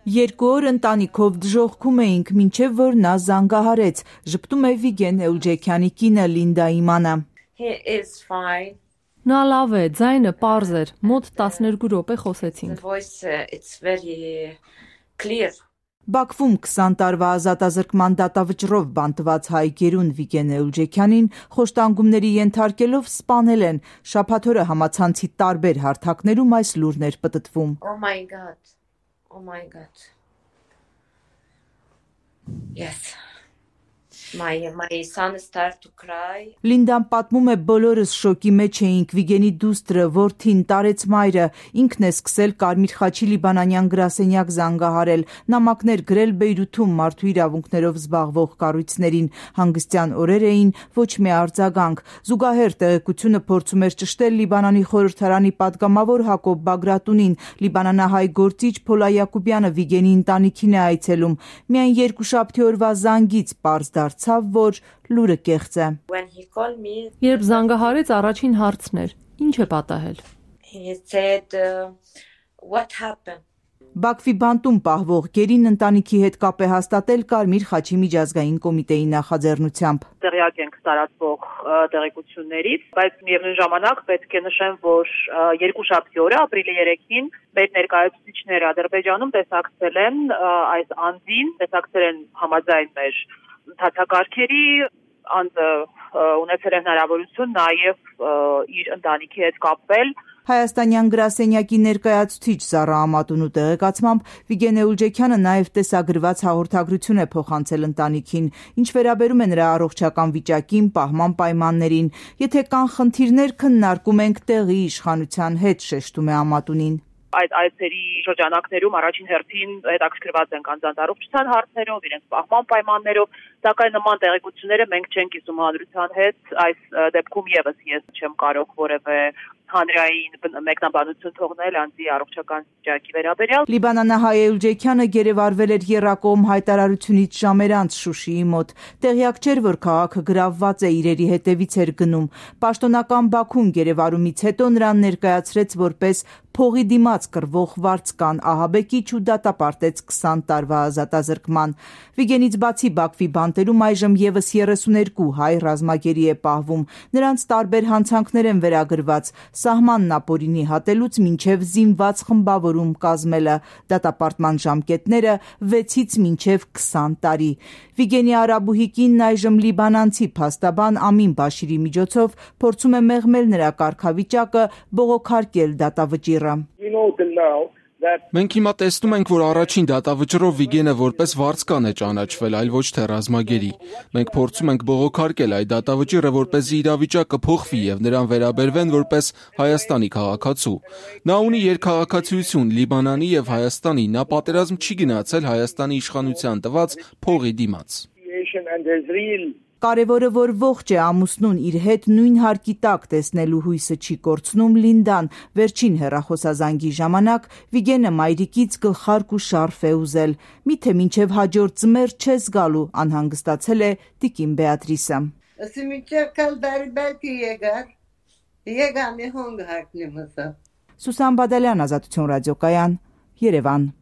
2 օր ընտանիքով դժոխքում էինք, մինչև որ նա զանգահարեց, ժպտում է Վիգեն Էուջեքյանի կինը Լինդա Իմանը։ Նա լավ է, ձայնը պարզ էր, մոտ 12 րոպե խոսեցինք։ Բաքվում 20 տարվա ազատազրկման դատավճռով բանտված հայ գերուն Վիգեն Էուջեքյանին խոշտանգումների ենթարկելով սպանել են, շաբաթ օրը համացանցի տարբեր հարթակներում այս լուրն էր պտտվում։ Oh my God. Yes. My son started to cry. Լինդան պատմում է, բոլորս շոկի մեջ էինք, Վիգենի դուստրը, որդին, տարեց մայրը, ինքն է սկսել Կարմիր խաչի լիբանանյան գրասենյակ զանգահարել, նամակներ գրել Բեյրութում մարդու իրավունքներով զբաղվող կառույցներին, հանգստյան օրեր էին, ոչ մի արձագանք։ Զուգահեռ տեղեկությունը փորձում էր ճշտել Լիբանանի խորհրդարանի պատգամավոր Հակոբ Բագրատունին, լիբանանահայ գործիչ Փոլա Յակուբյանը Վիգենի ընտանիքին է այցելում։ Միայն երկուշաբթի օրվա զանգից պարզ դարձավ, որ լուրը կեղծ է։ Երբ զանգահարեց, առաջին հարցն էր. ինչ է պատահել։ Բաքվի բանտում պահվող գերին ընտանիքի հետ կապ է հաստատել Կարմիր խաչի միջազգային կոմիտեի նախաձեռնությամբ։ Տեղյակ ենք տարածվող տեղեկություններից, բայց միևնույն ժամանակ պետք է նշեմ, որ երկուշաբթի օրը ապրիլի 3-ին մեր ներկայացուցիչները Ադրբեջանում տեսակցել են այս անձին, տեսակցել են համաձայն մեր ընթացակարգերի, անձը ունեցել է հնարավորություն նաև իր ընտանիքի հետ կապվել։ Հայաստանյան գրասենյակի ներկայացուցիչ Զառա Ամատունու տեղեկացմամբ Վիգեն Էուջեքյանը նաև տեսագրված հաղորդագրություն է փոխանցել ընտանիքին, ինչ վերաբերում է նրա առողջական վիճակին, պահման պայմաններին։ Եթե կան խնդիրներ, քննարկում ենք տեղի իշխանության հետ, շեշտում է Ամատունին։ Այդ այցերի շրջանակներում առաջին հերթին հետաքրքրված ենք անձանց առողջության հարցերով, իրենց պահման պայմաններով, սակայն նման տեղեկությունները մենք չենք կիսում հանրության հետ, այս դեպքում եւս ես չեմ կարող որևէ հանրային մեկնաբանություն թողնել անձի առողջական վիճակի վերաբերյալ։ Լիբանանահայ Էուջեքյանը գերեվարվել էր եռակողմ հայտարարությունից ժամեր անց Շուշիի մոտ։ Տեղյակ չէր, որ քաղաքը գրավված է, իրերի հետևից էր գնում։ Պաշտոնական Բաքուն գերեվարումից հետո նրան ներկայացրեց որպես փողի դիմաց կռվող վարձկան, ահաբեկիչ ու դատապարտեց 20 տարվա ազատազրկման։ Վիգենից բացի Բաքվի բանտերում այժմ եւս 32 հայ ռազմագերի է պահվում։ Նրանց տարբեր հանցանքներ են վերագրված, սահմանն ապօրինի հատելուց մինչև զինված խմբավորում կազմելը, դատապարտման ժամկետները 6-ից մինչև 20 տարի։ Վիգենի արաբուհի կինն այժմ լիբանանցի փաստաբան Ամին Բաշիրի միջոցով փորձում է մեղմել նրա կարգավիճակը, բողոքարկել դատավճիռը։ Մենք հիմա տեսնում ենք, որ առաջին դատավճռով Վիգենը որպես վարձկան է ճանաչվել, այլ ոչ թե ռազմագերի։ Մենք փորձում ենք բողոքարկել այդ դատավճիռը, որպեսզի իրավիճակը փոխվի եւ նրան վերաբերվեն որպես Հայաստանի քաղաքացու։ Նա ունի երկքաղաքացիություն Լիբանանի եւ Հայաստանի, նա պատերազմ չի գնացել Հայաստանի իշխանության տված փողի դիմաց։ Կարևորը, որ ողջ է, ամուսնուն իր հետ նույն հարկի տակ տեսնելու հույսը չի կորցնում Լինդան։ Վերջին հեռախոսազանգի ժամանակ Վիգենը մայրիկից գլխարկ ու շարֆ է ուզել։ Միթե մինչև հաջորդ ձմեռ չես գալու, անհանգստացել է տիկին Բեատրիսը։ Սուսան Բադալյան, Ազատություն ռադիոկայան, Երևան։